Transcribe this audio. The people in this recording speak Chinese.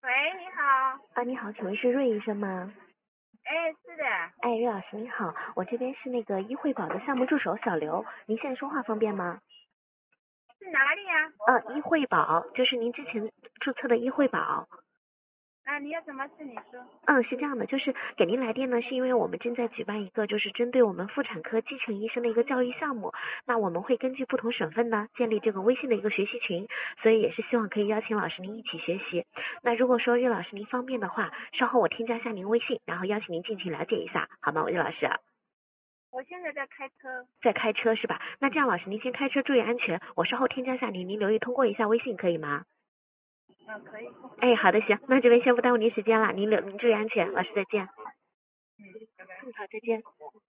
喂，你好。 啊，你好，请问是瑞医生吗？ 哎，是的。 哎，瑞老师你好，我这边是那个医惠宝的项目助手小刘，您现在说话方便吗？ 是哪里呀？ 医惠宝就是您之前注册的医惠宝。 啊，你有什么事你说。 是这样的，就是给您来电呢，是因为我们正在举办一个就是针对我们妇产科基层医生的一个教育项目，那我们会根据不同省份呢建立这个微信的一个学习群，所以也是希望可以邀请老师您一起学习。那如果说岳老师您方便的话，稍后我添加一下您微信，然后邀请您进群了解一下，好吗？岳老师。 我现在在开车。 在开车是吧？那这样老师您先开车注意安全，我稍后添加下您，您留意通过一下微信可以吗？ 嗯，可以。 哎，好的，行，那这边先不耽误您时间了，您注意安全，老师再见。 嗯，拜拜。 好，再见。